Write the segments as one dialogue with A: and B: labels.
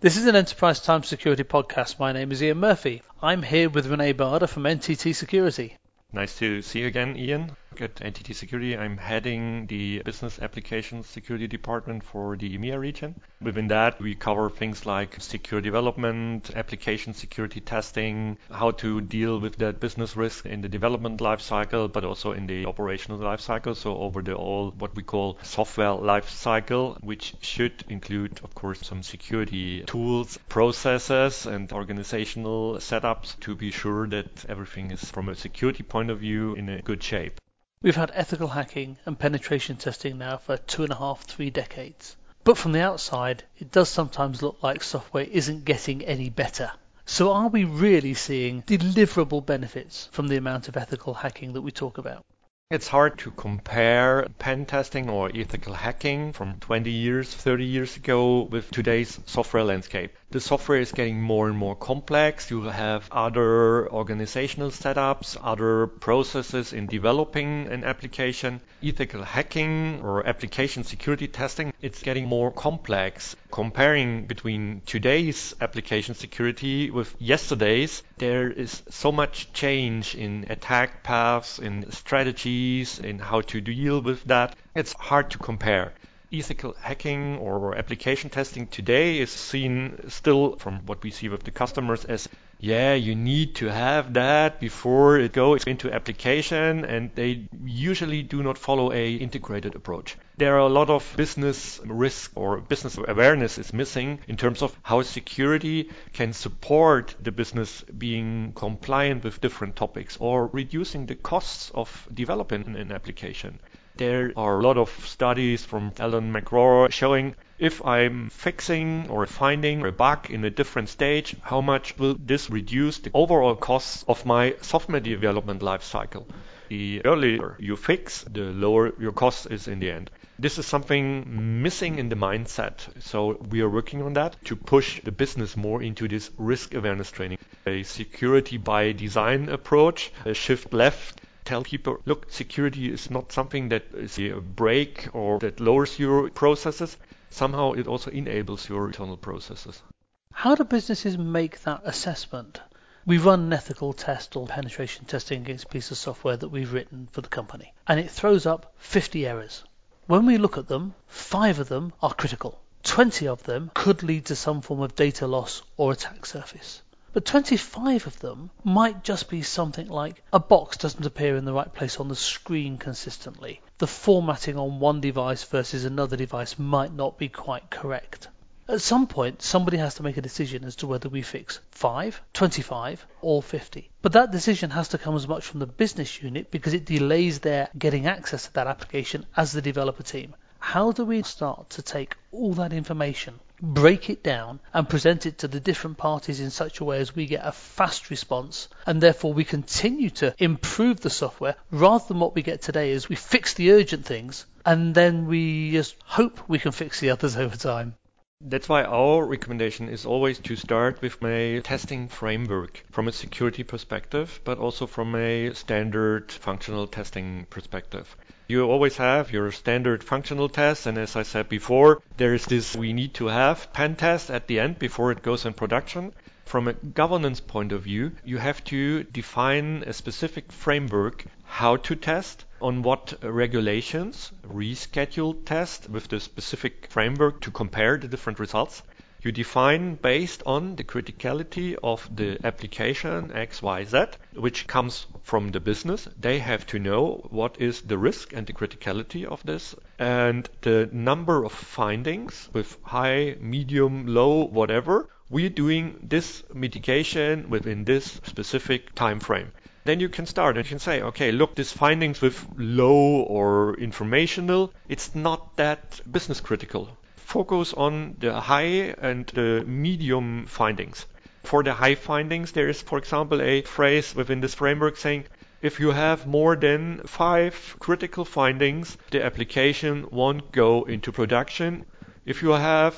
A: This is an Enterprise Time Security podcast. My name is Ian Murphy. I'm here with Renee Barder from NTT Security.
B: Nice to see you again, Ian. At NTT Security, I'm heading the Business Applications Security Department for the EMEA region. Within that, we cover things like secure development, application security testing, how to deal with that business risk in the development lifecycle, but also in the operational lifecycle. So over the all what we call software lifecycle, which should include, of course, some security tools, processes, and organizational setups to be sure that everything is, from a security point of view, in a good shape.
A: We've had ethical hacking and penetration testing now for 2.5, 3 decades. But from the outside, it does sometimes look like software isn't getting any better. So are we really seeing deliverable benefits from the amount of ethical hacking that we talk about?
B: It's hard to compare pen testing or ethical hacking from 20 years, 30 years ago with today's software landscape. The software is getting more and more complex. You have other organizational setups, other processes in developing an application. Ethical hacking or application security testing, it's getting more complex. Comparing between today's application security with yesterday's, there is so much change in attack paths, in strategies, in how to deal with that. It's hard to compare. Ethical hacking or application testing today is seen still, from what we see with the customers, as you need to have that before it goes into application, and they usually do not follow a integrated approach. There are a lot of business risk or business awareness is missing in terms of how security can support the business being compliant with different topics or reducing the costs of developing an application. There are a lot of studies from Alan McGraw showing if I'm fixing or finding a bug in a different stage, how much will this reduce the overall costs of my software development lifecycle? The earlier you fix, the lower your cost is in the end. This is something missing in the mindset. So we are working on that to push the business more into this risk awareness training. A security by design approach, a shift left. Tell people, look, security is not something that is a break or that lowers your processes. Somehow it also enables your internal processes.
A: How do businesses make that assessment? We run an ethical test or penetration testing against a piece of software that we've written for the company, and it throws up 50 errors. When we look at them, 5 of them are critical. 20 of them could lead to some form of data loss or attack surface. But 25 of them might just be something like a box doesn't appear in the right place on the screen consistently. The formatting on one device versus another device might not be quite correct. At some point, somebody has to make a decision as to whether we fix 5, 25, or 50. But that decision has to come as much from the business unit because it delays their getting access to that application as the developer team. How do we start to take all that information, break it down, and present it to the different parties in such a way as we get a fast response, and therefore we continue to improve the software rather than what we get today is we fix the urgent things and then we just hope we can fix the others over time?
B: That's why our recommendation is always to start with a testing framework from a security perspective, but also from a standard functional testing perspective. You always have your standard functional tests, and as I said before, there is this we need to have pen test at the end before it goes in production. From a governance point of view, you have to define a specific framework how to test, on what regulations, reschedule test with the specific framework to compare the different results. You define based on the criticality of the application XYZ, which comes from the business. They have to know what is the risk and the criticality of this, and the number of findings with high, medium, low, whatever. We're doing this mitigation within this specific time frame. Then you can start and you can say, okay, look, these findings with low or informational, it's not that business critical. Focus on the high and the medium findings. For the high findings, there is, for example, a phrase within this framework saying, if you have more than 5 critical findings, the application won't go into production. If you have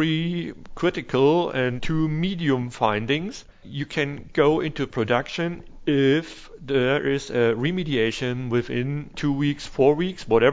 B: 3 critical and 2 medium findings, you can go into production if there is a remediation within 2 weeks, 4 weeks, whatever.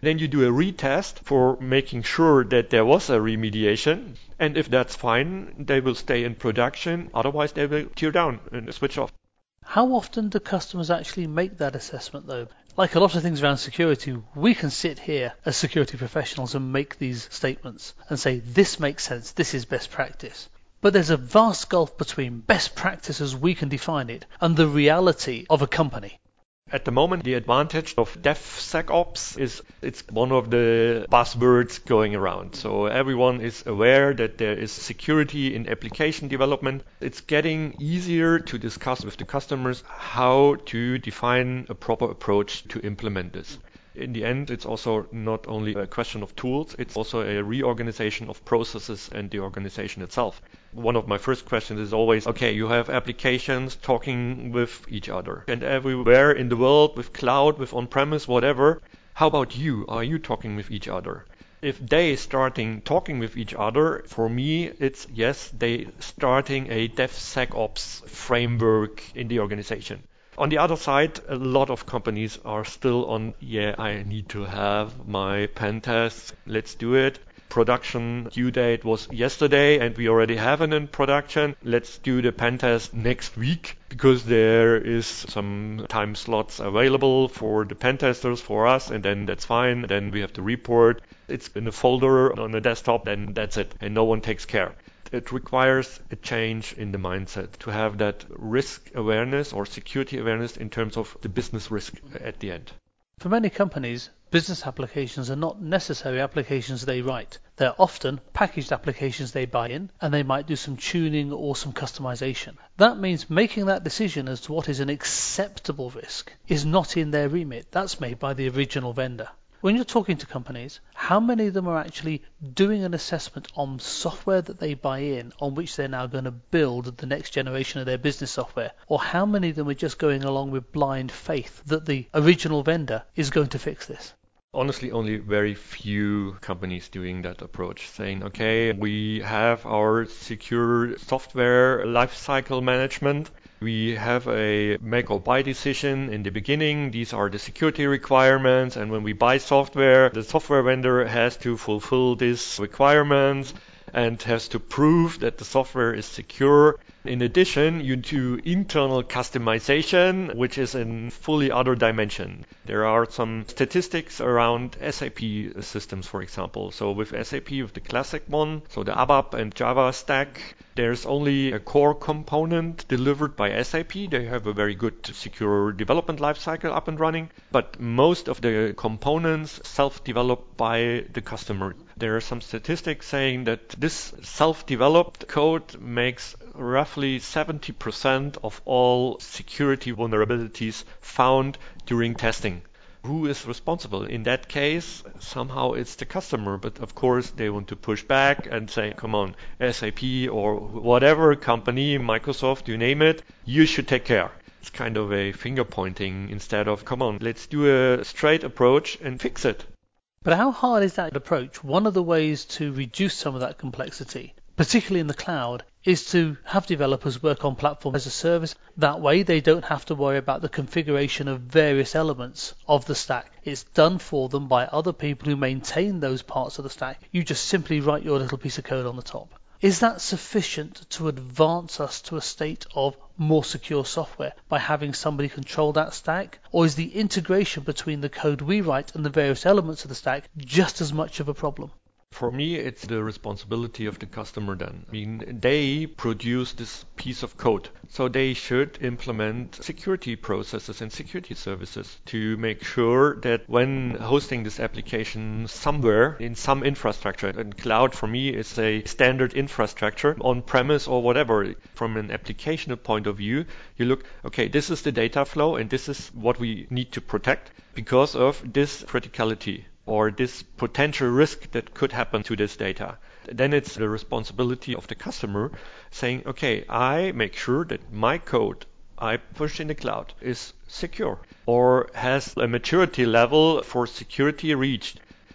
B: Then you do a retest for making sure that there was a remediation. And if that's fine, they will stay in production. Otherwise, they will tear down and switch off.
A: How often do customers actually make that assessment, though? Like a lot of things around security, we can sit here as security professionals and make these statements and say, this makes sense, this is best practice. But there's a vast gulf between best practice as we can define it and the reality of a company.
B: At the moment, the advantage of DevSecOps is it's one of the buzzwords going around. So everyone is aware that there is security in application development. It's getting easier to discuss with the customers how to define a proper approach to implement this. In the end, it's also not only a question of tools, it's also a reorganization of processes and the organization itself. One of my first questions is always, okay, you have applications talking with each other. And everywhere in the world, with cloud, with on-premise, whatever, how about you? Are you talking with each other? If they starting talking with each other, for me, it's yes, they starting a DevSecOps framework in the organization. On the other side, a lot of companies are still on, yeah, I need to have my pen tests, let's do it. Production due date was yesterday and we already have it in production. Let's do the pen test next week because there is some time slots available for the pen testers for us, and then that's fine. Then we have to report. It's in a folder on the desktop and that's it, and no one takes care. It requires a change in the mindset to have that risk awareness or security awareness in terms of the business risk at the end.
A: For many companies, business applications are not necessary applications they write. They're often packaged applications they buy in, and they might do some tuning or some customization. That means making that decision as to what is an acceptable risk is not in their remit. That's made by the original vendor. When you're talking to companies, how many of them are actually doing an assessment on software that they buy in, on which they're now going to build the next generation of their business software? Or how many of them are just going along with blind faith that the original vendor is going to fix this?
B: Honestly, only very few companies doing that approach, saying, okay, we have our secure software lifecycle management. We have a make or buy decision in the beginning. These are the security requirements. And when we buy software, the software vendor has to fulfill these requirements and has to prove that the software is secure. In addition, you do internal customization, which is a fully other dimension. There are some statistics around SAP systems, for example. So with SAP, with the classic one, so the ABAP and Java stack, there's only a core component delivered by SAP. They have a very good secure development lifecycle up and running, but most of the components self-developed by the customer. There are some statistics saying that this self-developed code makes roughly 70% of all security vulnerabilities found during testing. Who is responsible? In that case, somehow it's the customer, but of course they want to push back and say, come on, SAP or whatever company, Microsoft, you name it, you should take care. It's kind of a finger pointing instead of, come on, let's do a straight approach and fix it.
A: But how hard is that approach? One of the ways to reduce some of that complexity, particularly in the cloud, is to have developers work on platform as a service. That way they don't have to worry about the configuration of various elements of the stack. It's done for them by other people who maintain those parts of the stack. You just simply write your little piece of code on the top. Is that sufficient to advance us to a state of more secure software by having somebody control that stack? Or is the integration between the code we write and the various elements of the stack just as much of a problem?
B: For me, it's the responsibility of the customer then. I mean, they produce this piece of code, so they should implement security processes and security services to make sure that when hosting this application somewhere in some infrastructure, and cloud for me is a standard infrastructure, on-premise or whatever, from an application point of view, you look, okay, this is the data flow and this is what we need to protect because of this criticality or this potential risk that could happen to this data. Then it's the responsibility of the customer saying, okay, I make sure that my code I push in the cloud is secure or has a maturity level for security reached.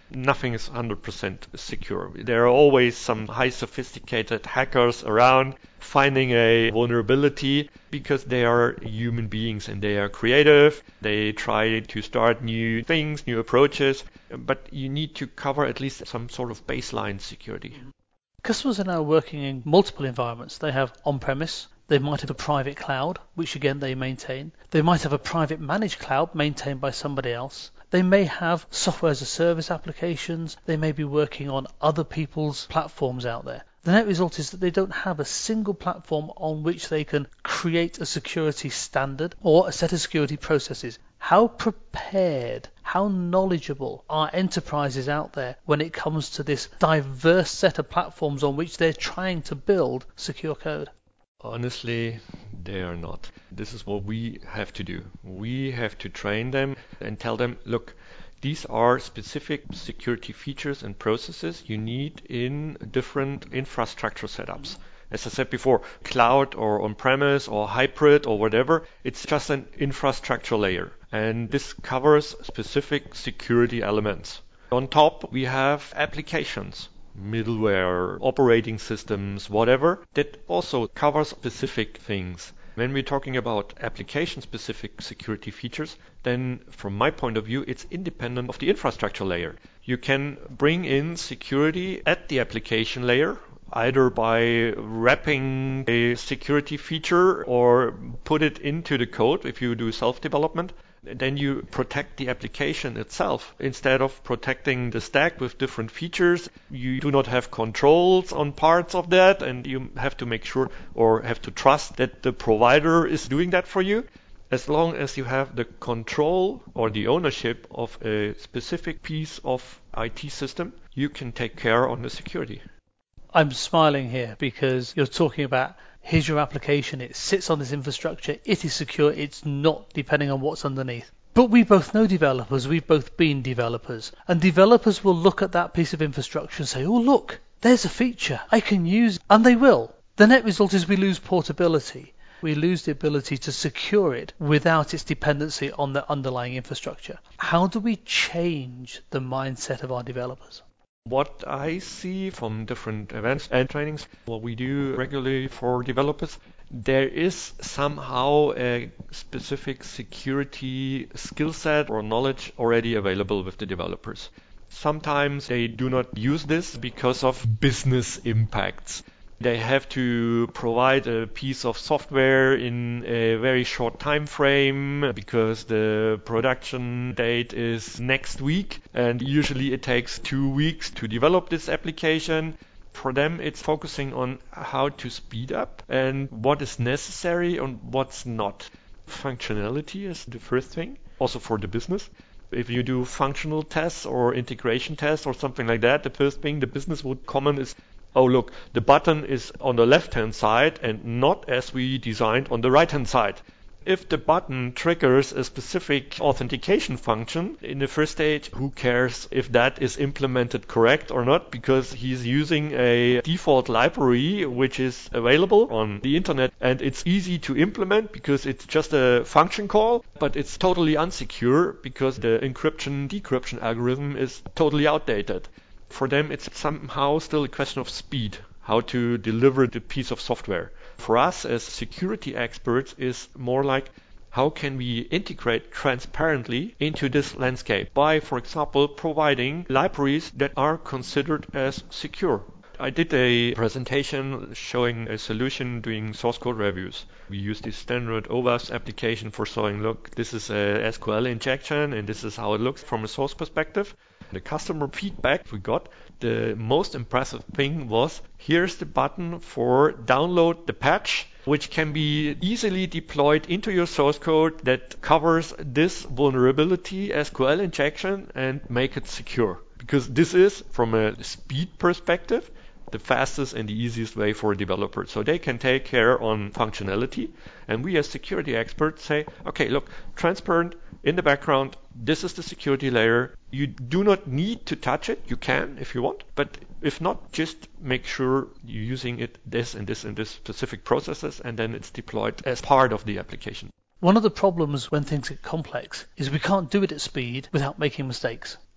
B: Nothing is 100% secure. There are always some high sophisticated hackers around finding a vulnerability because they are human beings and they are creative. They try to start new things, new approaches, but you need to cover at least some sort of baseline security.
A: Customers are now working in multiple environments. They have on-premise, they might have a private cloud, which again they maintain. They might have a private managed cloud maintained by somebody else. They may have software as a service applications. They may be working on other people's platforms out there. The net result is that they don't have a single platform on which they can create a security standard or a set of security processes. How prepared, how knowledgeable are enterprises out there when it comes to this diverse set of platforms on which they're trying to build secure code?
B: Honestly, they are not. This is what we have to do. We have to train them and tell them, look, these are specific security features and processes you need in different infrastructure setups. As I said before, cloud or on-premise or hybrid or whatever, it's just an infrastructure layer. And this covers specific security elements. On top, we have applications, middleware, operating systems, whatever, that also covers specific things. When we're talking about application-specific security features, then from my point of view, it's independent of the infrastructure layer. You can bring in security at the application layer, either by wrapping a security feature or put it into the code if you do self-development. Then you protect the application itself. Instead of protecting the stack with different features, you do not have controls on parts of that, and you have to make sure or have to trust that the provider is doing that for you. As long as you have the control or the ownership of a specific piece of IT system, you can take care on the security.
A: I'm smiling here because you're talking about here's your application, it sits on this infrastructure, it is secure, it's not depending on what's underneath. But we both know developers, we've both been developers, and developers will look at that piece of infrastructure and say, oh look, there's a feature I can use, and they will. The net result is we lose portability. We lose the ability to secure it without its dependency on the underlying infrastructure. How do we change the mindset of our developers?
B: What I see from different events and trainings, what we do regularly for developers, there is somehow a specific security skill set or knowledge already available with the developers. Sometimes they do not use this because of business impacts. They have to provide a piece of software in a very short time frame because the production date is next week, and usually it takes 2 weeks to develop this application. For them, it's focusing on how to speed up and what is necessary and what's not. Functionality is the first thing, also for the business. If you do functional tests or integration tests or something like that, the first thing the business would comment is, oh look, the button is on the left-hand side and not as we designed on the right-hand side. If the button triggers a specific authentication function in the first stage, who cares if that is implemented correct or not, because he's using a default library which is available on the internet, and it's easy to implement because it's just a function call, but it's totally unsecure because the encryption-decryption algorithm is totally outdated. For them, it's somehow still a question of speed, how to deliver the piece of software. For us as security experts, is more like how can we integrate transparently into this landscape by, for example, providing libraries that are considered as secure. I did a presentation showing a solution doing source code reviews. We use this standard OWASP application for showing, look, this is a SQL injection and this is how it looks from a source perspective. The customer feedback we got, the most impressive thing was, here's the button for download the patch, which can be easily deployed into your source code that covers this vulnerability SQL injection and make it secure. Because this is, from a speed perspective, the fastest and the easiest way for a developer. So they can take care on functionality. And we as security experts say, okay, look, transparent in the background, this is the security layer. You do not need to touch it. You can if you want. But if not, just make sure you're using it this and this and this specific processes, and then it's deployed as part of the application.
A: One of the problems when things get complex is we can't do it at speed without making mistakes.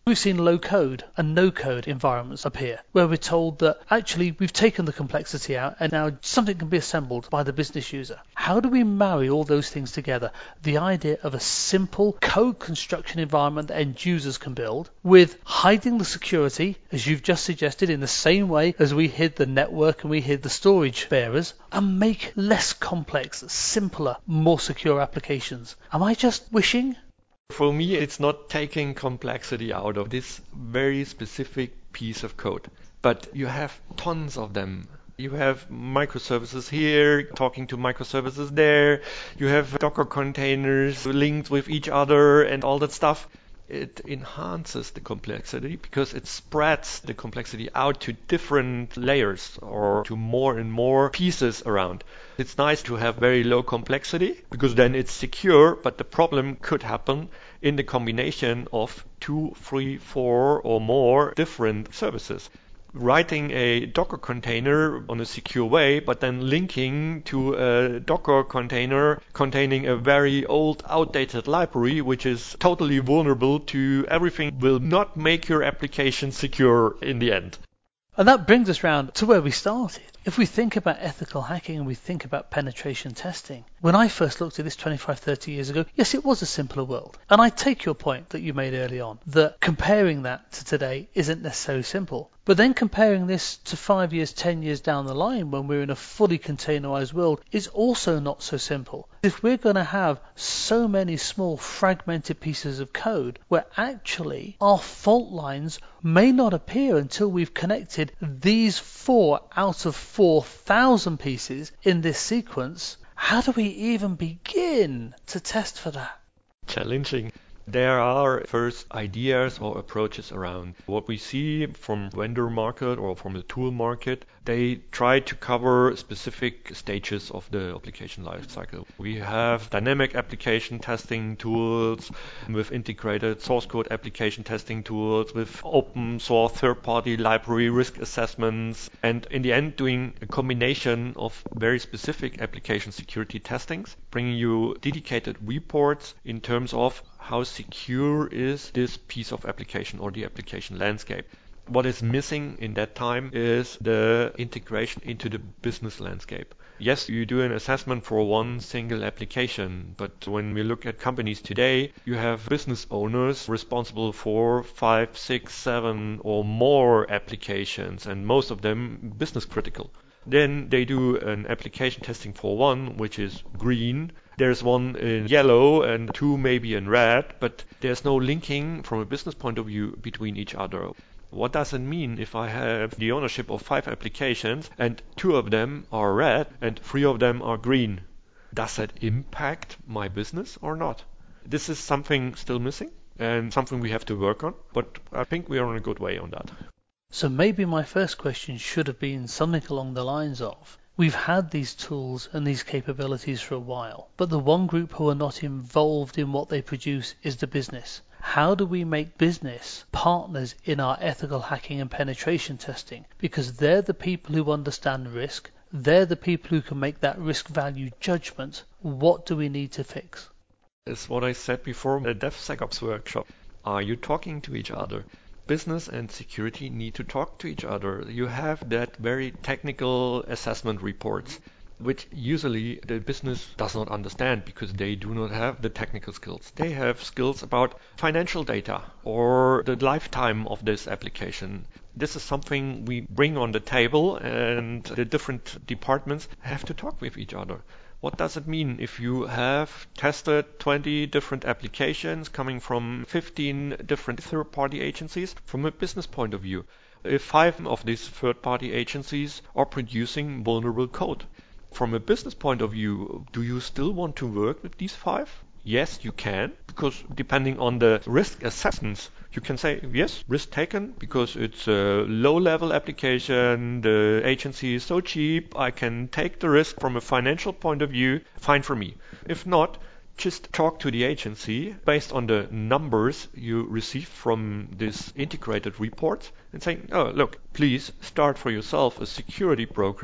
A: We've seen low code and no code environments appear, where we're told that actually we've taken the complexity out and now something can be assembled by the business user. How do we marry all those things together? The idea of a simple code construction environment that end users can build with hiding the security, as you've just suggested, in the same way as we hid the network and we hid the storage bearers, and make less complex, simpler, more secure applications. Am I just wishing?
B: For me, it's not taking complexity out of this very specific piece of code, but you have tons of them. You have microservices here talking to microservices there. You have Docker containers linked with each other and all that stuff. It enhances the complexity because it spreads the complexity out to different layers or to more and more pieces around. It's nice to have very low complexity because then it's secure, but the problem could happen in the combination of 2, 3, 4 or more different services. Writing a Docker container on a secure way, but then linking to a Docker container containing a very old, outdated library, which is totally vulnerable to everything, will not make your application secure in the end.
A: And that brings us round to where we started. If we think about ethical hacking and we think about penetration testing, when I first looked at this 25, 30 years ago, yes, it was a simpler world. And I take your point that you made early on, that comparing that to today isn't necessarily simple. But then comparing this to 5 years, 10 years down the line when we're in a fully containerized world is also not so simple. If we're going to have so many small fragmented pieces of code where actually our fault lines may not appear until we've connected these 4 out of 4,000 pieces in this sequence, how do we even begin to test for that?
B: Challenging. There are first ideas or approaches around what we see from vendor market or from the tool market. They try to cover specific stages of the application lifecycle. We have dynamic application testing tools with integrated source code application testing tools with open source third-party library risk assessments, and in the end doing a combination of very specific application security testings, bringing you dedicated reports in terms of how secure is this piece of application or the application landscape. What is missing in that time is the integration into the business landscape. Yes, you do an assessment for one single application, but when we look at companies today, you have business owners responsible for 5, 6, 7 or more applications, and most of them business critical. Then they do an application testing for one, which is green. There's one in yellow and 2 maybe in red, but there's no linking from a business point of view between each other. What does it mean if I have the ownership of 5 applications and 2 of them are red and 3 of them are green? Does that impact my business or not? This is something still missing and something we have to work on, but I think we are on a good way on that.
A: So maybe my first question should have been something along the lines of, we've had these tools and these capabilities for a while, but the one group who are not involved in what they produce is the business. How do we make business partners in our ethical hacking and penetration testing? Because they're the people who understand risk, they're the people who can make that risk value judgment. What do we need to fix?
B: It's what I said before in the DevSecOps workshop. Are you talking to each other? Business and security need to talk to each other. You have that very technical assessment reports, which usually the business does not understand because they do not have the technical skills. They have skills about financial data or the lifetime of this application. This is something we bring on the table, and the different departments have to talk with each other. What does it mean if you have tested 20 different applications coming from 15 different third-party agencies from a business point of view? If 5 of these third-party agencies are producing vulnerable code, from a business point of view, do you still want to work with these 5? Yes, you can, because depending on the risk assessments, you can say, yes, risk taken, because it's a low-level application, the agency is so cheap, I can take the risk from a financial point of view, fine for me. If not, just talk to the agency based on the numbers you receive from this integrated report and saying, oh, look, please start for yourself a security program,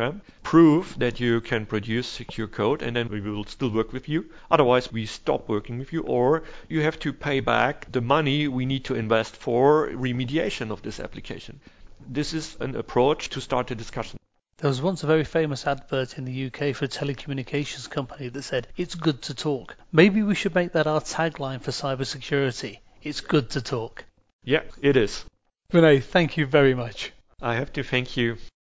B: prove that you can produce secure code, and then we will still work with you. Otherwise, we stop working with you, or you have to pay back the money we need to invest for remediation of this application. This is an approach to start a discussion.
A: There was once a very famous advert in the UK for a telecommunications company that said, "It's good to talk." Maybe we should make that our tagline for cybersecurity. It's good to talk.
B: Yeah, it is.
A: René, thank you very much.
B: I have to thank you.